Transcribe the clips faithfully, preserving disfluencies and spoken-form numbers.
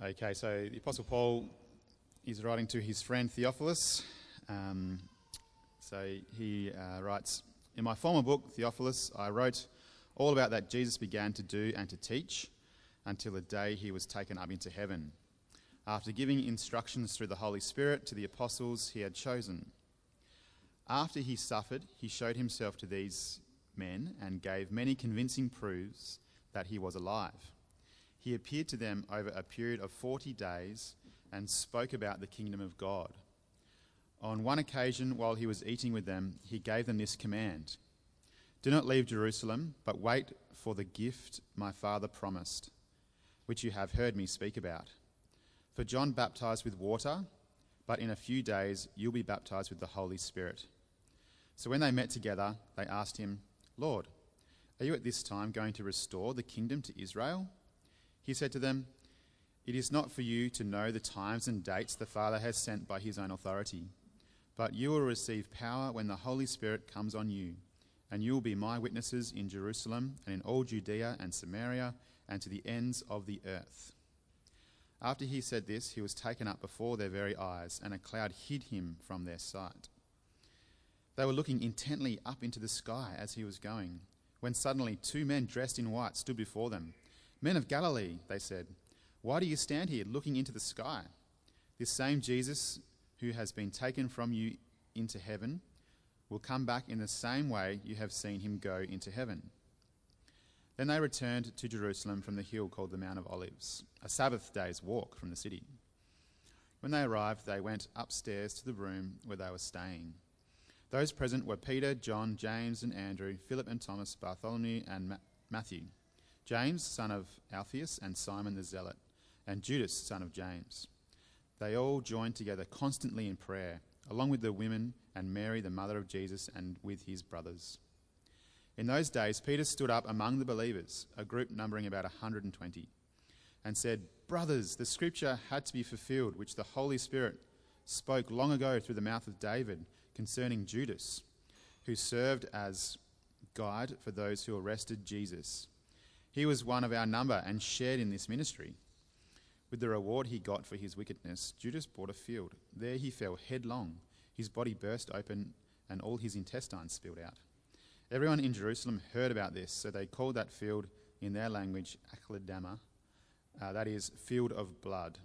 Okay, so the Apostle Paul is writing to his friend Theophilus. Um, so he uh, writes, "In my former book, Theophilus, I wrote all about that Jesus began to do and to teach until the day he was taken up into heaven, after giving instructions through the Holy Spirit to the apostles he had chosen. After he suffered, he showed himself to these men and gave many convincing proofs that he was alive. He appeared to them over a period of forty days and spoke about the kingdom of God. On one occasion, while he was eating with them, he gave them this command: 'Do not leave Jerusalem, but wait for the gift my Father promised, which you have heard me speak about. For John baptized with water, but in a few days you'll be baptized with the Holy Spirit.' So when they met together, they asked him, 'Lord, are you at this time going to restore the kingdom to Israel?' He said to them, 'It is not for you to know the times and dates the Father has sent by his own authority, but you will receive power when the Holy Spirit comes on you, and you will be my witnesses in Jerusalem and in all Judea and Samaria and to the ends of the earth.' After he said this, he was taken up before their very eyes, and a cloud hid him from their sight. They were looking intently up into the sky as he was going, when suddenly two men dressed in white stood before them. 'Men of Galilee,' they said, 'why do you stand here looking into the sky? This same Jesus who has been taken from you into heaven will come back in the same way you have seen him go into heaven.' Then they returned to Jerusalem from the hill called the Mount of Olives, a Sabbath day's walk from the city. When they arrived, they went upstairs to the room where they were staying. Those present were Peter, John, James and Andrew, Philip and Thomas, Bartholomew and Ma- Matthew, James, son of Alphaeus, and Simon the Zealot, and Judas, son of James. They all joined together constantly in prayer, along with the women and Mary, the mother of Jesus, and with his brothers. In those days, Peter stood up among the believers, a group numbering about one hundred twenty, and said, 'Brothers, the scripture had to be fulfilled, which the Holy Spirit spoke long ago through the mouth of David concerning Judas, who served as guide for those who arrested Jesus. He was one of our number and shared in this ministry. With the reward he got for his wickedness, Judas bought a field. There he fell headlong. His body burst open and all his intestines spilled out. Everyone in Jerusalem heard about this, so they called that field in their language Akeldama, uh, that is, field of blood.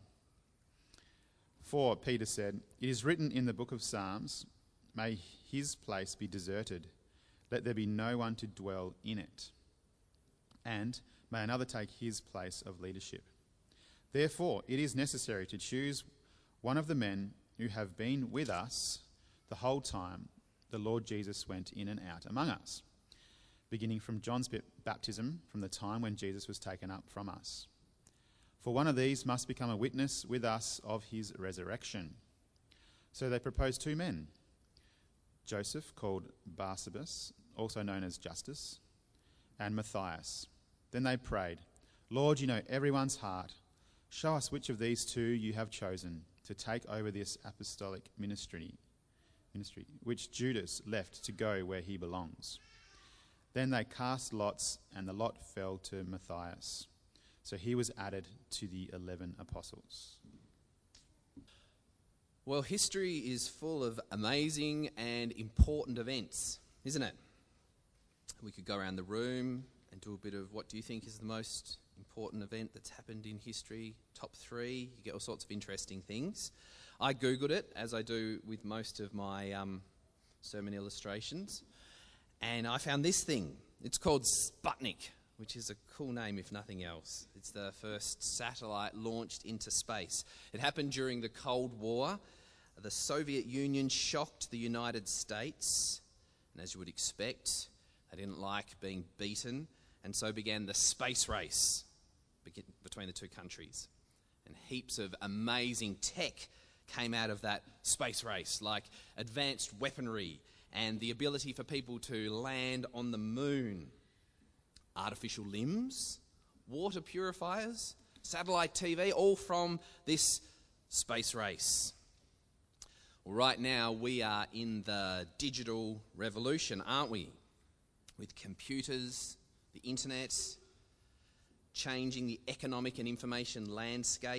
For, Peter said, 'It is written in the book of Psalms, may his place be deserted. Let there be no one to dwell in it. And may another take his place of leadership. Therefore, it is necessary to choose one of the men who have been with us the whole time the Lord Jesus went in and out among us, beginning from John's baptism, from the time when Jesus was taken up from us. For one of these must become a witness with us of his resurrection.' So they proposed two men, Joseph, called Barsabas, also known as Justus, and Matthias. Then they prayed, 'Lord, you know everyone's heart. Show us which of these two you have chosen to take over this apostolic ministry, ministry, which Judas left to go where he belongs.' Then they cast lots, and the lot fell to Matthias. So he was added to the eleven apostles." Well, history is full of amazing and important events, isn't it? We could go around the room and do a bit of what do you think is the most important event that's happened in history, top three. You get all sorts of interesting things. I Googled it, as I do with most of my um, sermon illustrations, and I found this thing. It's called Sputnik, which is a cool name if nothing else. It's the first satellite launched into space. It happened during the Cold War. The Soviet Union shocked the United States, and as you would expect, they didn't like being beaten, and so began the space race between the two countries. And heaps of amazing tech came out of that space race, like advanced weaponry and the ability for people to land on the moon, artificial limbs, water purifiers, satellite T V, all from this space race. Well, right now we are in the digital revolution, aren't we? With computers, the internet, changing the economic and information landscape,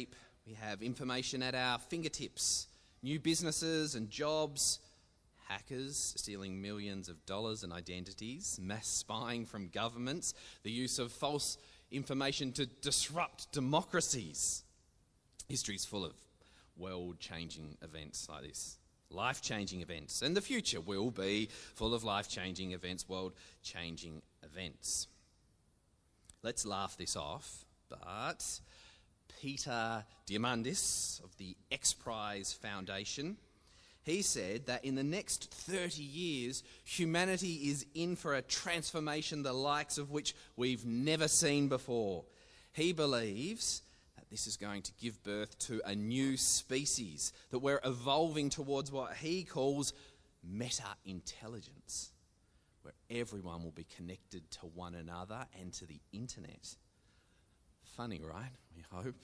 We have information at our fingertips, new businesses and jobs, hackers stealing millions of dollars and identities, mass spying from governments, the use of false information to disrupt democracies. History's full of world-changing events like this, life-changing events, and the future will be full of life-changing events, world-changing events. Let's laugh this off, but Peter Diamandis of the X Prize Foundation, he said that in the next thirty years, humanity is in for a transformation the likes of which we've never seen before. He believes that this is going to give birth to a new species, that we're evolving towards what he calls meta-intelligence, where everyone will be connected to one another and to the internet. Funny, right? We hope.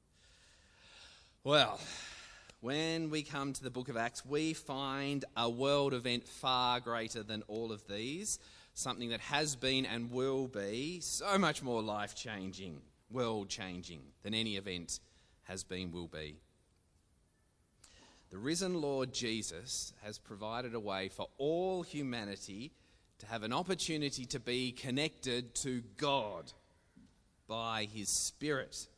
Well, when we come to the book of Acts, we find a world event far greater than all of these, something that has been and will be so much more life-changing, world-changing than any event has been, will be. The risen Lord Jesus has provided a way for all humanity to have an opportunity to be connected to God by his Spirit.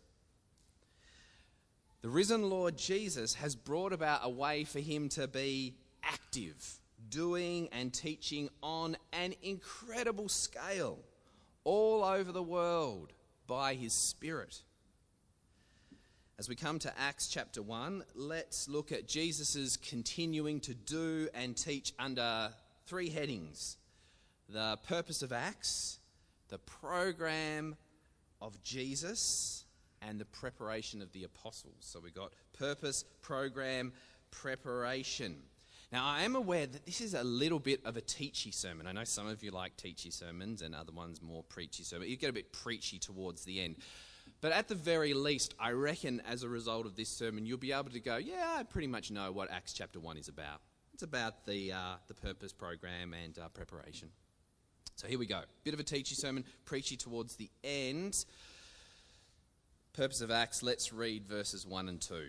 The risen Lord Jesus has brought about a way for him to be active, doing and teaching on an incredible scale all over the world by his Spirit. As we come to Acts chapter one, let's look at Jesus' continuing to do and teach under three headings: the purpose of Acts, the program of Jesus, and the preparation of the apostles. So we've got purpose, program, preparation. Now, I am aware that this is a little bit of a teachy sermon. I know some of you like teachy sermons and other ones more preachy sermons. You get a bit preachy towards the end. But at the very least, I reckon as a result of this sermon, you'll be able to go, yeah, I pretty much know what Acts chapter one is about. It's about the, uh, the purpose, program, and uh, preparation. So here we go. Bit of a teachy sermon, preachy towards the end. Purpose of Acts, let's read verses one and two.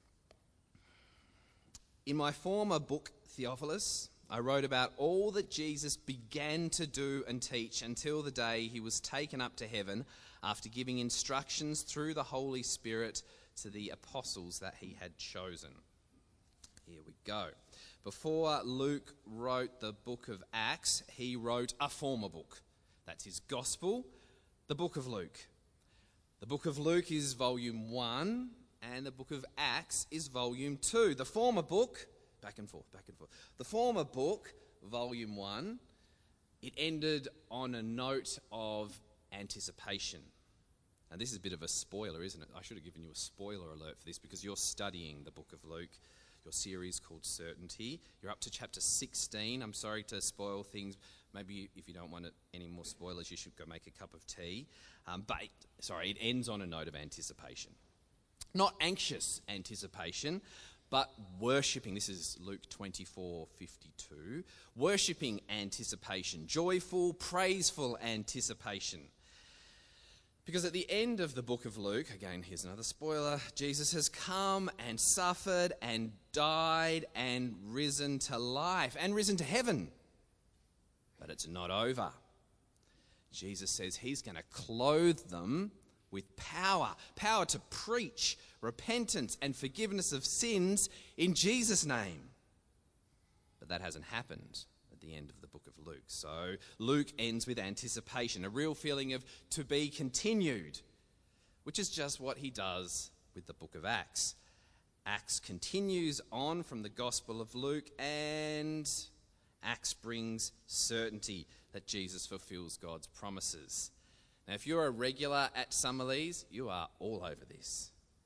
In my former book, Theophilus, I wrote about all that Jesus began to do and teach until the day he was taken up to heaven after giving instructions through the Holy Spirit to the apostles that he had chosen. Here we go. Before Luke wrote the book of Acts, he wrote a former book. That's his gospel, the book of Luke. The book of Luke is volume one, and the book of Acts is volume two. The former book, back and forth, back and forth. The former book, volume one, it ended on a note of anticipation. And this is a bit of a spoiler, isn't it? I should have given you a spoiler alert for this because you're studying the book of Luke, your series called Certainty. You're up to chapter sixteen. I'm sorry to spoil things. Maybe if you don't want any more spoilers, you should go make a cup of tea. Um, but, sorry, it ends on a note of anticipation. Not anxious anticipation, but worshipping. This is Luke twenty-four fifty-two. Worshipping anticipation. Joyful, praiseful anticipation. Because at the end of the book of Luke, again, here's another spoiler, Jesus has come and suffered and died and risen to life and risen to heaven. But it's not over. Jesus says he's going to clothe them with power, power to preach repentance and forgiveness of sins in Jesus' name. But that hasn't happened at the end of the book of Luke. So Luke ends with anticipation, a real feeling of to be continued, which is just what he does with the book of Acts. Acts continues on from the Gospel of Luke, and Acts brings certainty that Jesus fulfills God's promises. Now, if you're a regular at some of these, you are all over this.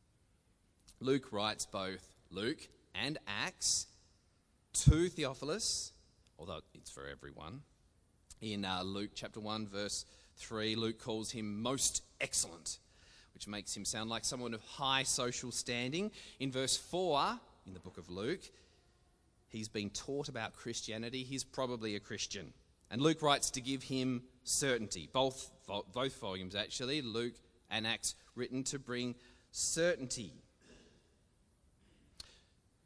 Luke writes both Luke and Acts to Theophilus, although it's for everyone. In uh, Luke chapter one, verse three, Luke calls him most excellent, which makes him sound like someone of high social standing. In verse four, in the book of Luke, he's been taught about Christianity. He's probably a Christian. And Luke writes to give him certainty. Both, both volumes, actually, Luke and Acts, written to bring certainty.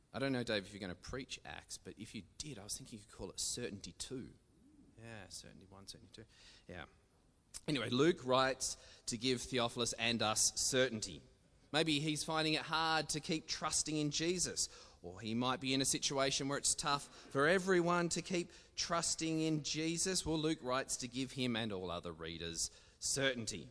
I don't know, Dave, if you're going to preach Acts, but if you did, I was thinking you could call it Certainty two. Yeah, Certainty one, Certainty two. Yeah. Anyway, Luke writes to give Theophilus and us certainty. Maybe he's finding it hard to keep trusting in Jesus, or he might be in a situation where it's tough for everyone to keep trusting in Jesus. Well, Luke writes to give him and all other readers certainty.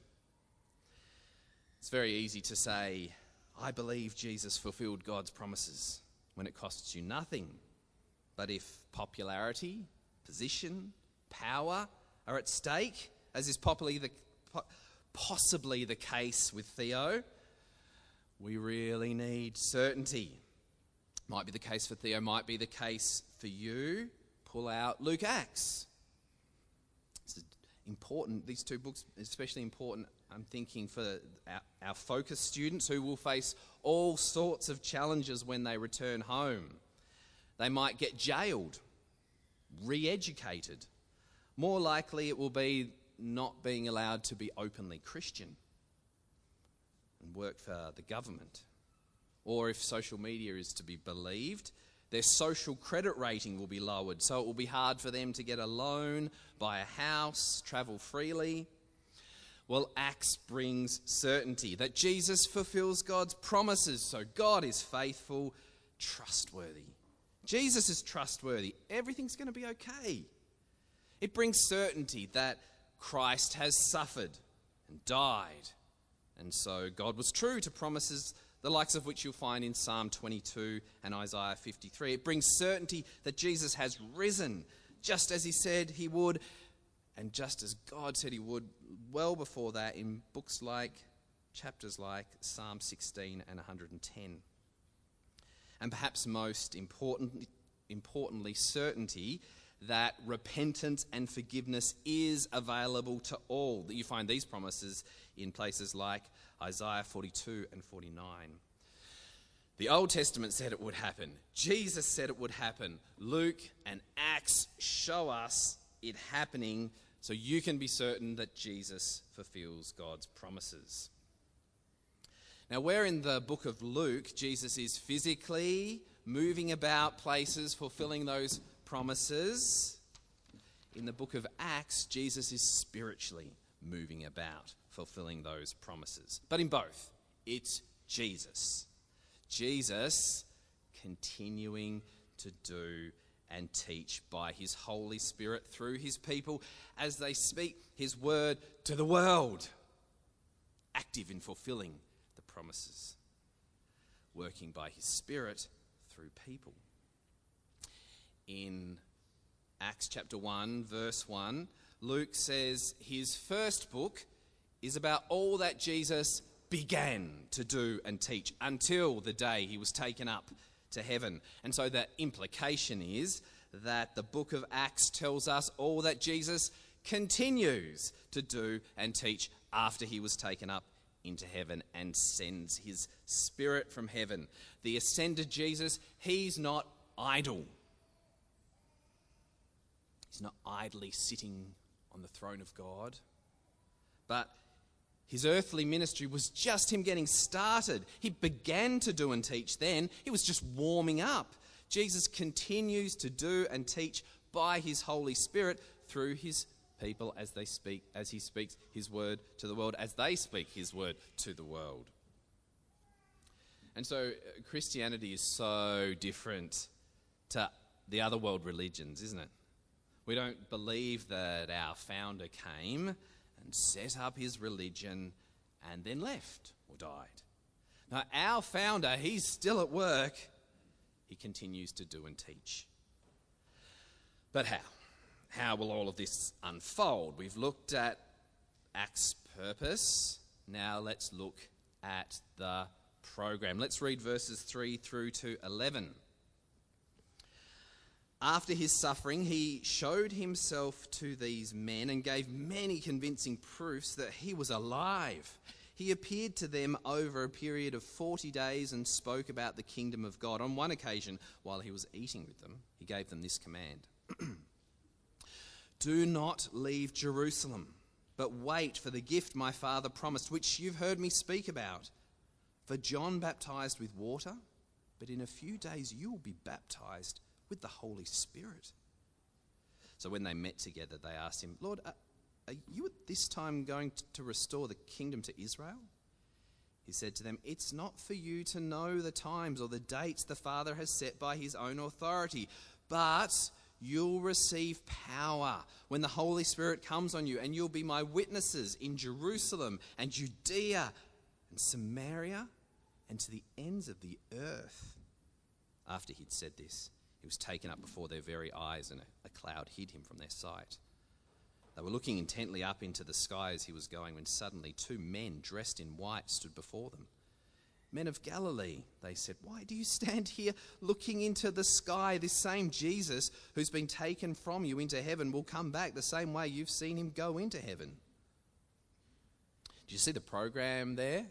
It's very easy to say, I believe Jesus fulfilled God's promises when it costs you nothing. But if popularity, position, power are at stake, as is possibly the, possibly the case with Theo, we really need certainty. Might be the case for Theo, might be the case for you. Pull out Luke Acts. It's important, these two books, especially important, I'm thinking, for our, our focus students who will face all sorts of challenges when they return home. They might get jailed, re-educated. More likely it will be not being allowed to be openly Christian and work for the government. Or if social media is to be believed, their social credit rating will be lowered, so it will be hard for them to get a loan, buy a house, travel freely. Well, Acts brings certainty that Jesus fulfills God's promises, so God is faithful, trustworthy. Jesus is trustworthy. Everything's going to be okay. It brings certainty that Christ has suffered and died, and so God was true to promises the likes of which you'll find in Psalm twenty-two and Isaiah fifty-three. It brings certainty that Jesus has risen, just as he said he would, and just as God said he would well before that in books like, chapters like Psalm sixteen and one hundred ten. And perhaps most important, importantly, certainty that repentance and forgiveness is available to all. You find these promises in places like Isaiah forty-two and forty-nine. The Old Testament said it would happen. Jesus said it would happen. Luke and Acts show us it happening, so you can be certain that Jesus fulfills God's promises. Now, where in the book of Luke Jesus is physically moving about places, fulfilling those promises, in the book of Acts, Jesus is spiritually moving about, fulfilling those promises. But in both, it's Jesus. Jesus continuing to do and teach by his Holy Spirit through his people as they speak his word to the world, active in fulfilling the promises, working by his Spirit through people. In Acts chapter one, verse one, Luke says his first book is about all that Jesus began to do and teach until the day he was taken up to heaven. And so the implication is that the book of Acts tells us all that Jesus continues to do and teach after he was taken up into heaven and sends his Spirit from heaven. The ascended Jesus, he's not idle. He's not idly sitting on the throne of God, but his earthly ministry was just him getting started. He began to do and teach then. He was just warming up. Jesus continues to do and teach by his Holy Spirit through his people as they speak, as he speaks his word to the world, as they speak his word to the world. And so Christianity is so different to the other world religions, isn't it? We don't believe that our founder came and set up his religion and then left or died. Now, our founder, he's still at work. He continues to do and teach. But how? How will all of this unfold? We've looked at Acts' purpose. Now let's look at the program. Let's read verses three through to eleven. After his suffering, he showed himself to these men and gave many convincing proofs that he was alive. He appeared to them over a period of forty days and spoke about the kingdom of God. On one occasion, while he was eating with them, he gave them this command. Do not leave Jerusalem, but wait for the gift my Father promised, which you've heard me speak about. For John baptized with water, but in a few days you will be baptized with the Holy Spirit." So when they met together, they asked him, "Lord, are, are you at this time going to restore the kingdom to Israel?" He said to them, "It's not for you to know the times or the dates the Father has set by his own authority, but you'll receive power when the Holy Spirit comes on you, and you'll be my witnesses in Jerusalem and Judea and Samaria and to the ends of the earth." After he'd said this, he was taken up before their very eyes, and a, a cloud hid him from their sight. They were looking intently up into the sky as he was going, when suddenly two men dressed in white stood before them. "Men of Galilee," they said, "why do you stand here looking into the sky? This same Jesus who's been taken from you into heaven will come back the same way you've seen him go into heaven." Do you see the program there?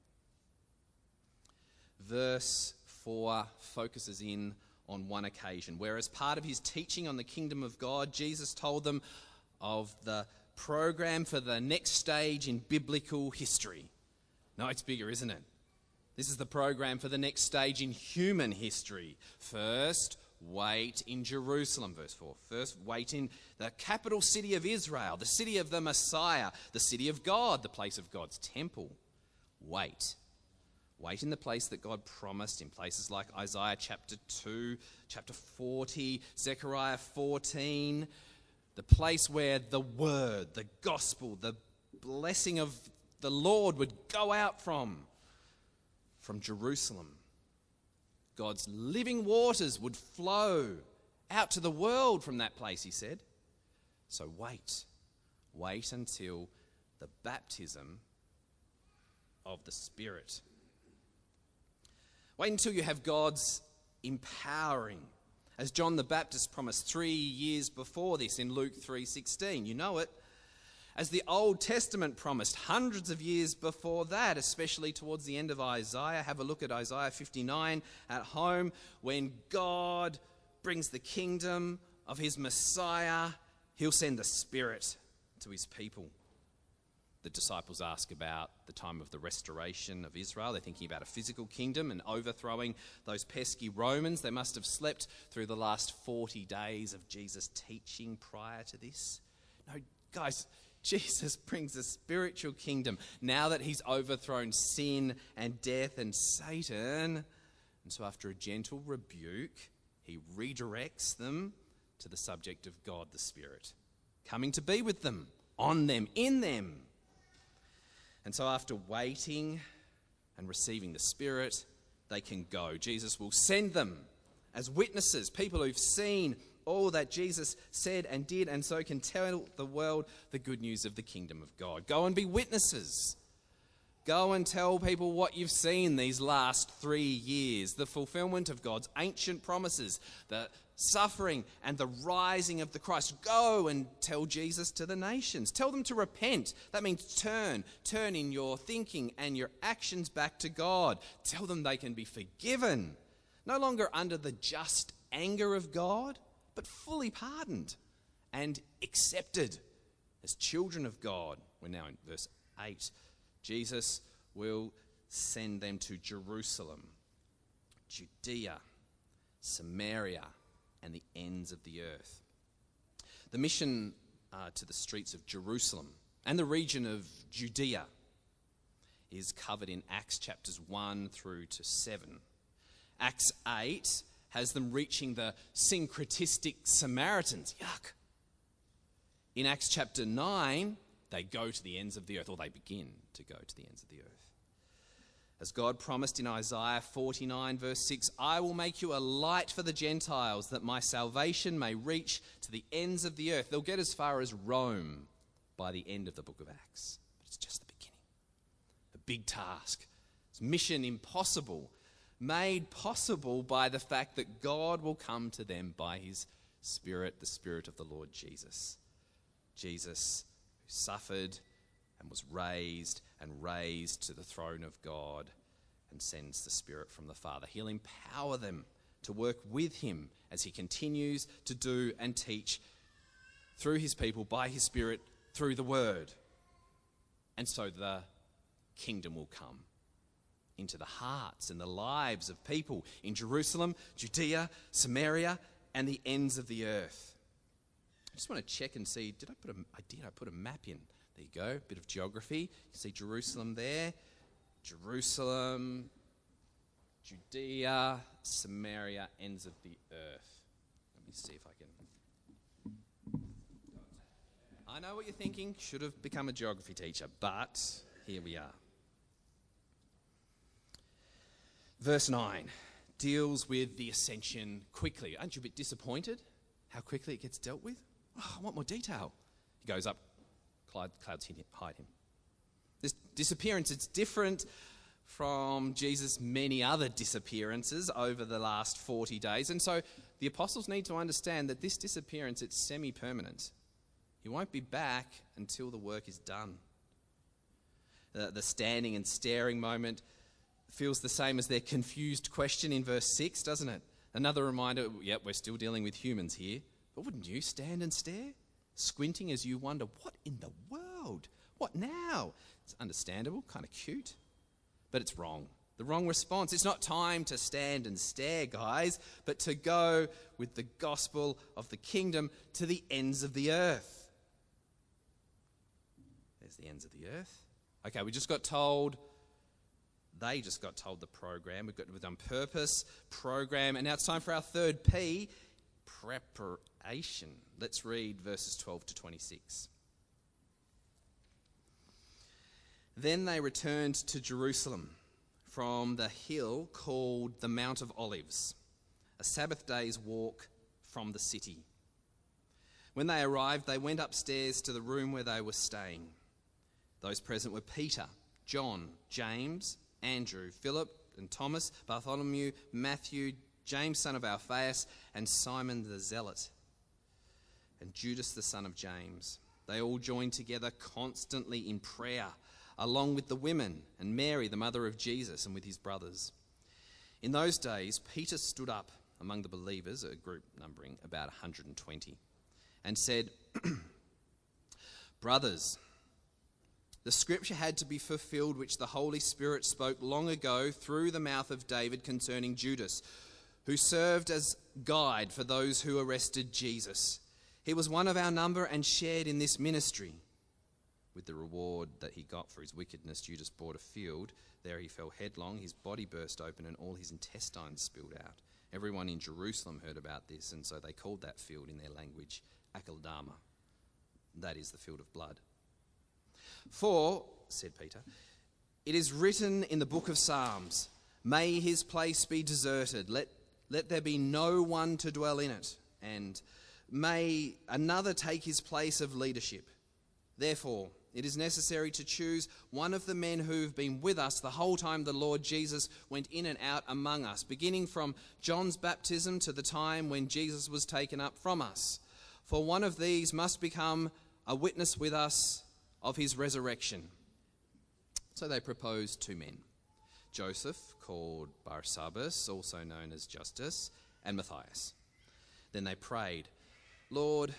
Verse four focuses in on one occasion, where as part of his teaching on the kingdom of God, Jesus told them of the program for the next stage in biblical history. No, it's bigger, isn't it? This is the program for the next stage in human history. First, wait in Jerusalem, verse four. First, wait in the capital city of Israel, the city of the Messiah, the city of God, the place of God's temple. Wait. Wait in the place that God promised, in places like Isaiah chapter two, chapter forty, Zechariah fourteen, the place where the word, the gospel, the blessing of the Lord would go out from, from Jerusalem. God's living waters would flow out to the world from that place, he said. So wait. Wait until the baptism of the Spirit. Wait until you have God's empowering, as John the Baptist promised three years before this in Luke three sixteen. You know it. As the Old Testament promised hundreds of years before that, especially towards the end of Isaiah. Have a look at Isaiah fifty-nine at home, when God brings the kingdom of his Messiah, he'll send the Spirit to his people. The disciples ask about the time of the restoration of Israel. They're thinking about a physical kingdom and overthrowing those pesky Romans. They must have slept through the last forty days of Jesus' teaching prior to this. No, guys, Jesus brings a spiritual kingdom now that he's overthrown sin and death and Satan. And so after a gentle rebuke, he redirects them to the subject of God the Spirit, coming to be with them, on them, in them. And so after waiting and receiving the Spirit, they can go. Jesus will send them as witnesses, people who've seen all that Jesus said and did, and so can tell the world the good news of the kingdom of God. Go and be witnesses. Go and tell people what you've seen these last three years, the fulfillment of God's ancient promises, the suffering and the rising of the Christ. Go and tell Jesus to the nations. Tell them to repent. That means turn. Turn in your thinking and your actions back to God. Tell them they can be forgiven, no longer under the just anger of God, but fully pardoned and accepted as children of God. We're now in verse eight. Jesus will send them to Jerusalem, Judea, Samaria, and the ends of the earth. The mission uh, to the streets of Jerusalem and the region of Judea is covered in Acts chapters one through to seven. Acts eight has them reaching the syncretistic Samaritans. Yuck. In Acts chapter nine, they go to the ends of the earth, or they begin to go to the ends of the earth. As God promised in Isaiah forty-nine verse six, "I will make you a light for the Gentiles, that my salvation may reach to the ends of the earth." They'll get as far as Rome by the end of the book of Acts. But it's just the beginning. A big task. It's mission impossible, made possible by the fact that God will come to them by his Spirit, the Spirit of the Lord Jesus. Jesus, who suffered and was raised and raised to the throne of God, and sends the Spirit from the Father. He'll empower them to work with him as he continues to do and teach through his people, by his Spirit, through the Word. And so the kingdom will come into the hearts and the lives of people in Jerusalem, Judea, Samaria, and the ends of the earth. I just want to check and see, did I put a, I did, I put a map in. There you go, a bit of geography. You see Jerusalem there, Jerusalem, Judea, Samaria, ends of the earth. Let me see if I can. I know what you're thinking, should have become a geography teacher, but here we are. Verse nine deals with the ascension quickly. Aren't you a bit disappointed how quickly it gets dealt with? Oh, I want more detail. He goes up, cloud, clouds hide him. This disappearance, it's different from Jesus' many other disappearances over the last forty days. And so the apostles need to understand that this disappearance, it's semi-permanent. He won't be back until the work is done. The, the standing and staring moment feels the same as their confused question in verse six, doesn't it? Another reminder, yep, we're still dealing with humans here. But wouldn't you stand and stare? Squinting as you wonder, what in the world? What now? It's understandable, kind of cute. But it's wrong. The wrong response. It's not time to stand and stare, guys, but to go with the gospel of the kingdom to the ends of the earth. There's the ends of the earth. Okay, we just got told, they just got told the program. We've got we've done purpose, program, and now it's time for our third P, preparation. Let's read verses twelve to twenty-six. Then they returned to Jerusalem from the hill called the Mount of Olives, a Sabbath day's walk from the city. When they arrived, they went upstairs to the room where they were staying. Those present were Peter, John, James, Andrew, Philip and Thomas, Bartholomew, Matthew, James son of Alphaeus, and Simon the Zealot, and Judas the son of James. They all joined together constantly in prayer, along with the women and Mary, the mother of Jesus, and with his brothers. In those days, Peter stood up among the believers, a group numbering about one hundred twenty, and said, "Brothers, the scripture had to be fulfilled which the Holy Spirit spoke long ago through the mouth of David concerning Judas, who served as guide for those who arrested Jesus. He was one of our number and shared in this ministry." With the reward that he got for his wickedness, Judas bought a field. There he fell headlong. His body burst open and all his intestines spilled out. Everyone in Jerusalem heard about this, and so they called that field in their language Akeldama. That is the field of blood. "For," said Peter, "it is written in the book of Psalms, 'May his place be deserted. Let, let there be no one to dwell in it. And may another take his place of leadership. Therefore, it is necessary to choose one of the men who've been with us the whole time the Lord Jesus went in and out among us, beginning from John's baptism to the time when Jesus was taken up from us. For one of these must become a witness with us of his resurrection.' So they proposed two men, Joseph, called Barsabbas, also known as Justus, and Matthias. Then they prayed, 'Lord,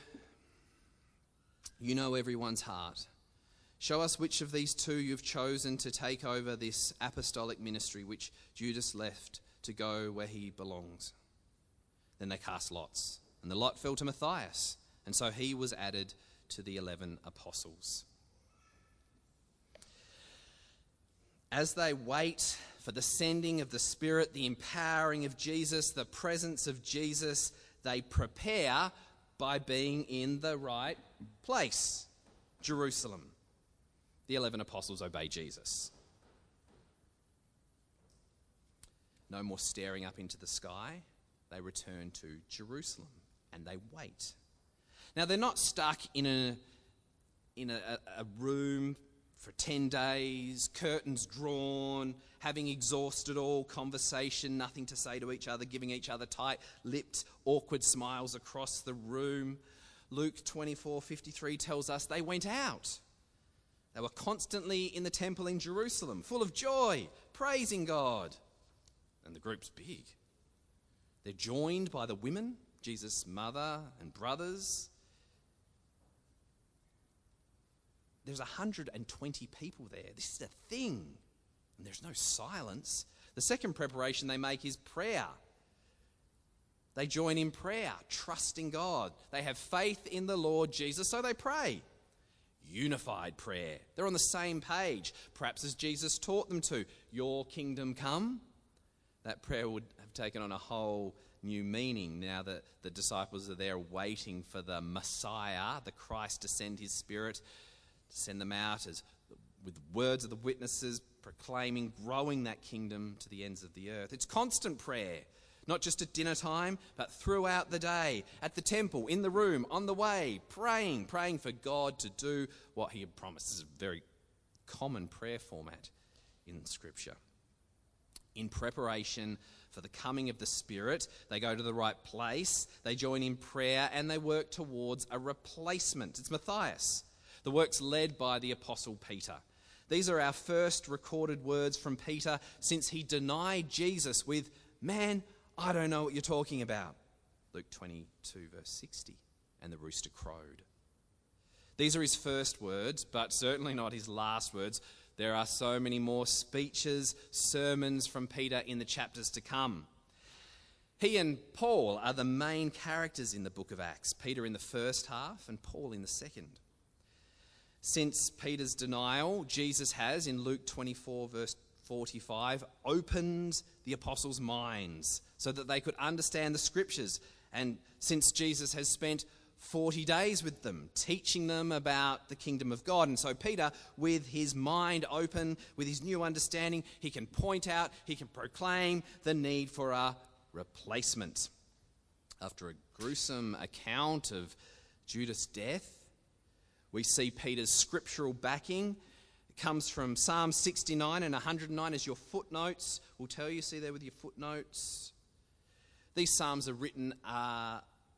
you know everyone's heart. Show us which of these two you've chosen to take over this apostolic ministry which Judas left to go where he belongs.' Then they cast lots, and the lot fell to Matthias, and so he was added to the eleven apostles." As they wait for the sending of the Spirit, the empowering of Jesus, the presence of Jesus, they prepare by being in the right place, Jerusalem. The eleven apostles obey Jesus. No more staring up into the sky. They return to Jerusalem and they wait. Now, they're not stuck in a, in a, a room for ten days, curtains drawn, having exhausted all conversation, nothing to say to each other, giving each other tight-lipped, awkward smiles across the room. Luke twenty-four fifty-three tells us they went out. They were constantly in the temple in Jerusalem, full of joy, praising God. And the group's big. They're joined by the women, Jesus' mother and brothers. There's one hundred twenty people there. This is a thing. And there's no silence. The second preparation they make is prayer. They join in prayer, trusting God. They have faith in the Lord Jesus, so they pray. Unified prayer. They're on the same page, perhaps as Jesus taught them to. Your kingdom come. That prayer would have taken on a whole new meaning now that the disciples are there waiting for the Messiah, the Christ, to send his Spirit, to send them out as with words of the witnesses, proclaiming, growing that kingdom to the ends of the earth. It's constant prayer, not just at dinner time, but throughout the day, at the temple, in the room, on the way, praying, praying for God to do what he had promised. This is a very common prayer format in Scripture. In preparation for the coming of the Spirit, they go to the right place, they join in prayer, and they work towards a replacement. It's Matthias. The work's led by the Apostle Peter. These are our first recorded words from Peter since he denied Jesus with, "Man, I don't know what you're talking about." Luke twenty-two, verse sixty. And the rooster crowed. These are his first words, but certainly not his last words. There are so many more speeches, sermons from Peter in the chapters to come. He and Paul are the main characters in the book of Acts. Peter in the first half and Paul in the second. Since Peter's denial, Jesus has, in Luke twenty-four, verse forty-five, opened the apostles' minds so that they could understand the Scriptures. And since Jesus has spent forty days with them, teaching them about the kingdom of God. And so Peter, with his mind open, with his new understanding, he can point out, he can proclaim the need for a replacement. After a gruesome account of Judas' death, we see Peter's scriptural backing. It comes from Psalm sixty-nine and one hundred nine as your footnotes will tell you. See there with your footnotes. These psalms are written uh,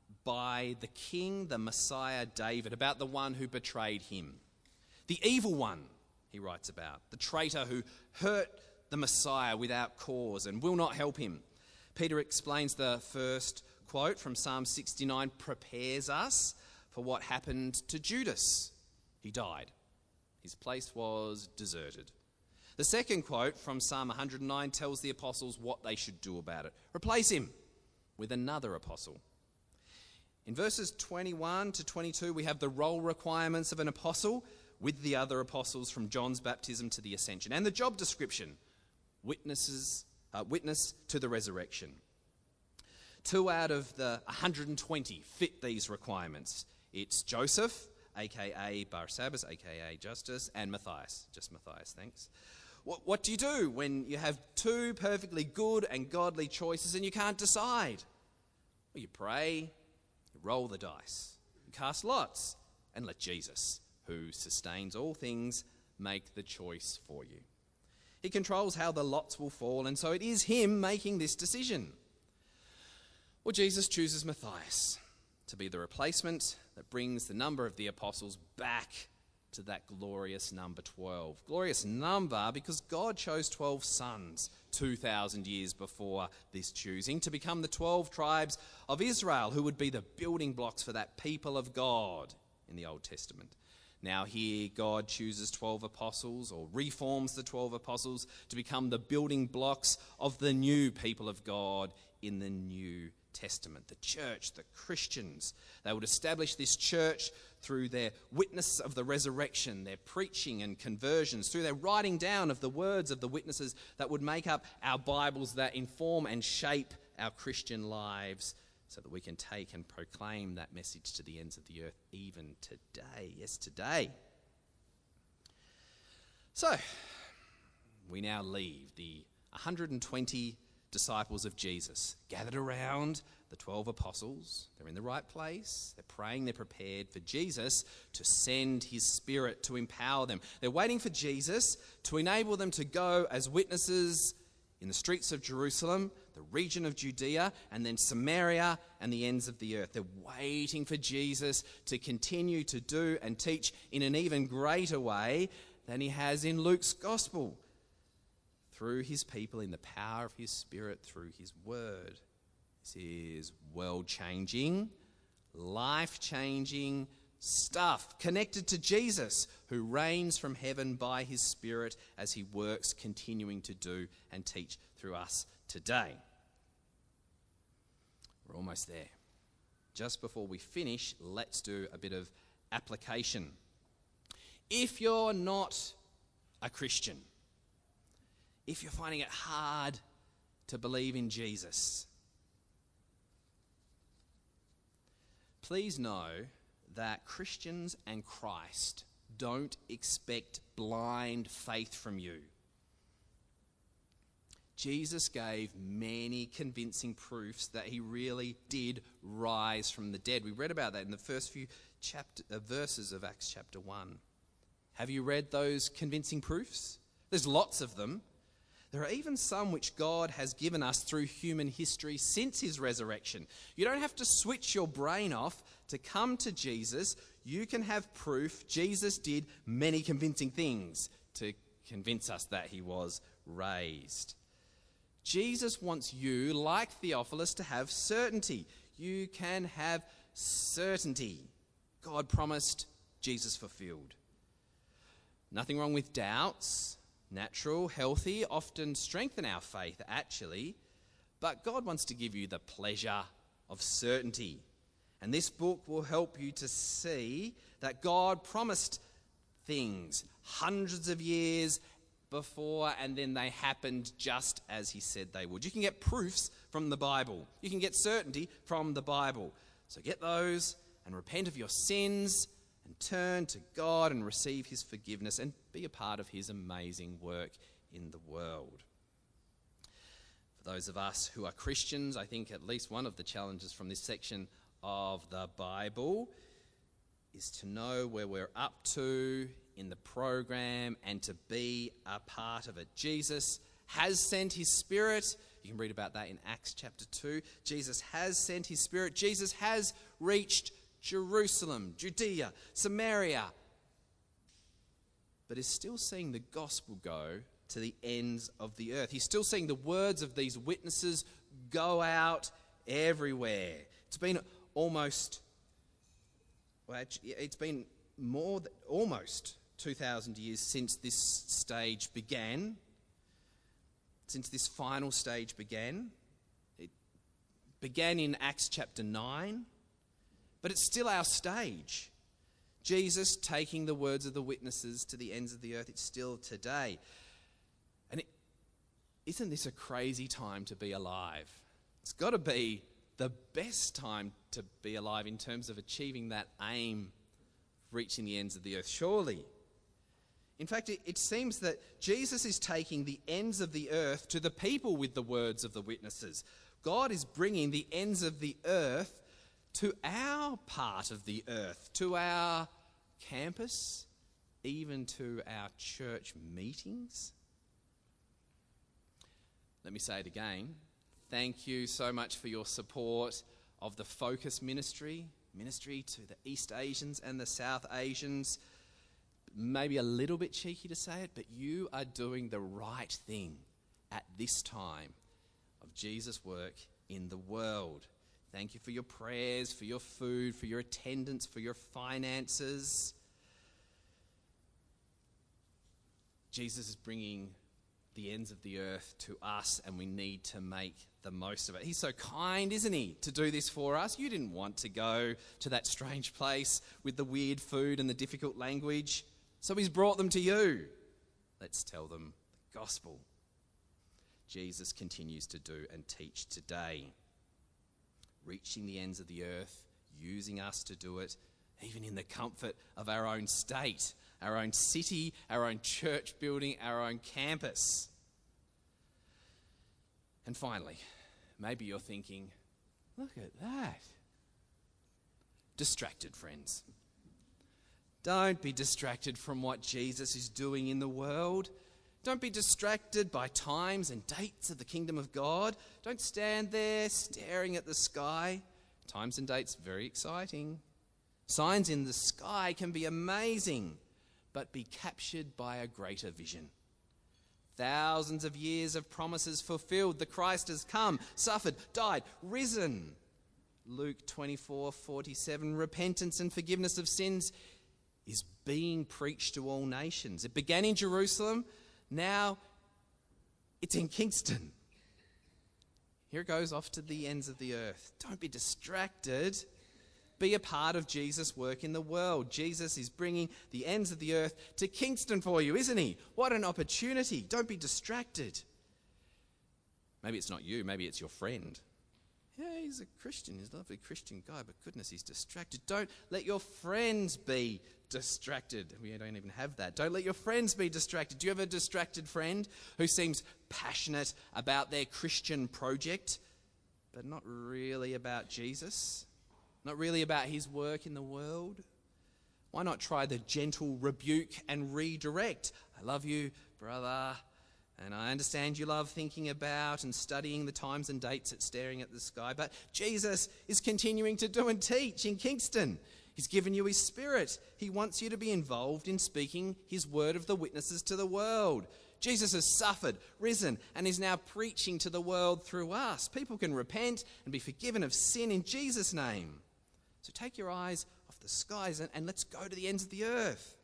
by the king, the Messiah David, about the one who betrayed him. The evil one, he writes about. The traitor who hurt the Messiah without cause and will not help him. Peter explains the first quote from Psalm sixty-nine prepares us for what happened to Judas. He died. His place was deserted. The second quote from Psalm one hundred nine tells the apostles what they should do about it. Replace him with another apostle. In verses twenty-one to twenty-two, we have the role requirements of an apostle with the other apostles from John's baptism to the ascension. And the job description, witnesses, uh, witness to the resurrection. Two out of the one hundred twenty fit these requirements. It's Joseph, a k a. Barsabbas, a k a. Justus, and Matthias. Just Matthias, thanks. What, what do you do when you have two perfectly good and godly choices and you can't decide? Well, you pray, you roll the dice, you cast lots, and let Jesus, who sustains all things, make the choice for you. He controls how the lots will fall, and so it is him making this decision. Well, Jesus chooses Matthias to be the replacement that brings the number of the apostles back to that glorious number twelve. Glorious number because God chose twelve sons two thousand years before this choosing to become the twelve tribes of Israel, who would be the building blocks for that people of God in the Old Testament. Now here God chooses twelve apostles, or reforms the twelve apostles to become the building blocks of the new people of God in the New Testament, the church, the Christians. They would establish this church through their witness of the resurrection, their preaching and conversions, through their writing down of the words of the witnesses that would make up our Bibles, that inform and shape our Christian lives, so that we can take and proclaim that message to the ends of the earth even today. Yes, today. So, we now leave the one hundred twenty disciples of Jesus gathered around the twelve apostles. They're in the right place. They're praying. They're prepared for Jesus to send his Spirit to empower them. They're waiting for Jesus to enable them to go as witnesses in the streets of Jerusalem, the region of Judea, and then Samaria and the ends of the earth. They're waiting for Jesus to continue to do and teach in an even greater way than he has in Luke's gospel, through his people in the power of his Spirit, through his word. This is world-changing, life-changing, stuff connected to Jesus, who reigns from heaven by his Spirit as he works, continuing to do and teach through us today. We're almost there. Just before we finish, let's do a bit of application. If you're not a Christian, if you're finding it hard to believe in Jesus, please know that Christians and Christ don't expect blind faith from you. Jesus gave many convincing proofs that he really did rise from the dead. We read about that in the first few chapter, uh, verses of Acts chapter one. Have you read those convincing proofs? There's lots of them. There are even some which God has given us through human history since his resurrection. You don't have to switch your brain off to come to Jesus. You can have proof Jesus did many convincing things to convince us that he was raised. Jesus wants you, like Theophilus, to have certainty. You can have certainty. God promised, Jesus fulfilled. Nothing wrong with doubts. Natural, healthy, often strengthen our faith, actually. But God wants to give you the pleasure of certainty. And this book will help you to see that God promised things hundreds of years before, and then they happened just as he said they would. You can get proofs from the Bible. You can get certainty from the Bible. So get those and repent of your sins and turn to God and receive his forgiveness and be a part of his amazing work in the world. For those of us who are Christians, I think at least one of the challenges from this section of the Bible is to know where we're up to in the program and to be a part of it. Jesus has sent his Spirit. You can read about that in Acts chapter two. Jesus has sent his Spirit. Jesus has reached Jerusalem, Judea, Samaria, but is still seeing the gospel go to the ends of the earth. He's still seeing the words of these witnesses go out everywhere. It's been almost, well, actually, it's been more than, almost two thousand years since this stage began, since this final stage began. It began in Acts chapter nine. But it's still our stage. Jesus taking the words of the witnesses to the ends of the earth. It's still today. And it, isn't this a crazy time to be alive? It's got to be the best time to be alive in terms of achieving that aim, reaching the ends of the earth, surely. In fact, it, it seems that Jesus is taking the ends of the earth to the people with the words of the witnesses. God is bringing the ends of the earth to our part of the earth, to our campus, even to our church meetings. Let me say it again. Thank you so much for your support of the Focus Ministry, ministry to the East Asians and the South Asians. Maybe a little bit cheeky to say it, but you are doing the right thing at this time of Jesus' work in the world. Thank you for your prayers, for your food, for your attendance, for your finances. Jesus is bringing the ends of the earth to us, and we need to make the most of it. He's so kind, isn't he, to do this for us? You didn't want to go to that strange place with the weird food and the difficult language, so he's brought them to you. Let's tell them the gospel. Jesus continues to do and teach today, reaching the ends of the earth, using us to do it, even in the comfort of our own state, our own city, our own church building, our own campus. And finally, maybe you're thinking, look at that. Distracted, friends. Don't be distracted from what Jesus is doing in the world. Don't be distracted by times and dates of the kingdom of God. Don't stand there staring at the sky. Times and dates, very exciting. Signs in the sky can be amazing, but be captured by a greater vision. Thousands of years of promises fulfilled. The Christ has come, suffered, died, risen. Luke twenty-four forty-seven, repentance and forgiveness of sins is being preached to all nations. It began in Jerusalem, now it's in Kingston. Here it goes off to the ends of the earth. Don't be distracted. Be a part of Jesus' work in the world. Jesus is bringing the ends of the earth to Kingston for you, isn't he? What an opportunity. Don't be distracted. Maybe it's not you, maybe it's your friend. Yeah, he's a Christian, he's a lovely Christian guy, but goodness, he's distracted. Don't let your friends be distracted. We don't even have that. Don't let your friends be distracted. Do you have a distracted friend who seems passionate about their Christian project, but not really about Jesus? Not really about his work in the world? Why not try the gentle rebuke and redirect? I love you, brother. And I understand you love thinking about and studying the times and dates at staring at the sky, but Jesus is continuing to do and teach in Kingston. He's given you his Spirit. He wants you to be involved in speaking his word of the witnesses to the world. Jesus has suffered, risen, and is now preaching to the world through us. People can repent and be forgiven of sin in Jesus' name. So take your eyes off the skies and, and let's go to the ends of the earth.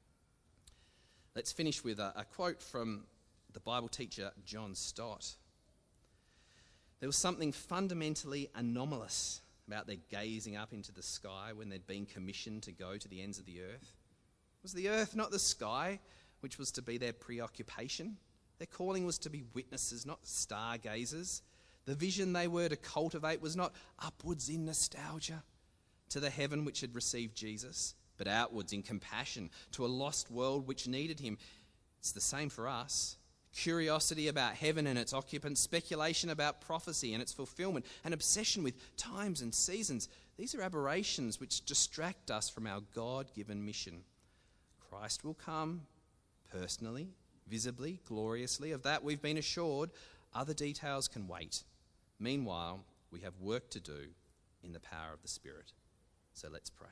Let's finish with a, a quote from the Bible teacher John Stott. There was something fundamentally anomalous about their gazing up into the sky when they'd been commissioned to go to the ends of the earth. Was the earth not the sky, which was to be their preoccupation? Their calling was to be witnesses, not stargazers. The vision they were to cultivate was not upwards in nostalgia to the heaven which had received Jesus, but outwards in compassion to a lost world which needed him. It's the same for us. Curiosity about heaven and its occupants, speculation about prophecy and its fulfillment, an obsession with times and seasons. These are aberrations which distract us from our God-given mission. Christ will come personally, visibly, gloriously. Of that we've been assured. Other details can wait. Meanwhile, we have work to do in the power of the Spirit. So let's pray.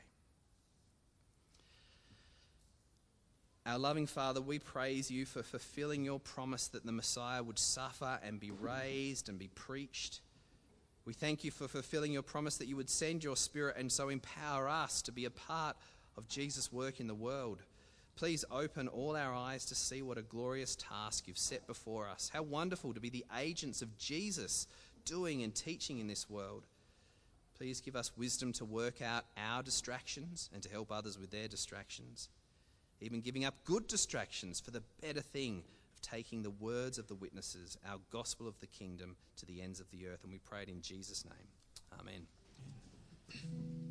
Our loving Father, we praise you for fulfilling your promise that the Messiah would suffer and be raised and be preached. We thank you for fulfilling your promise that you would send your Spirit and so empower us to be a part of Jesus' work in the world. Please open all our eyes to see what a glorious task you've set before us. How wonderful to be the agents of Jesus doing and teaching in this world. Please give us wisdom to work out our distractions and to help others with their distractions. Even giving up good distractions for the better thing of taking the words of the witnesses, our gospel of the kingdom, to the ends of the earth. And we pray it in Jesus' name. Amen.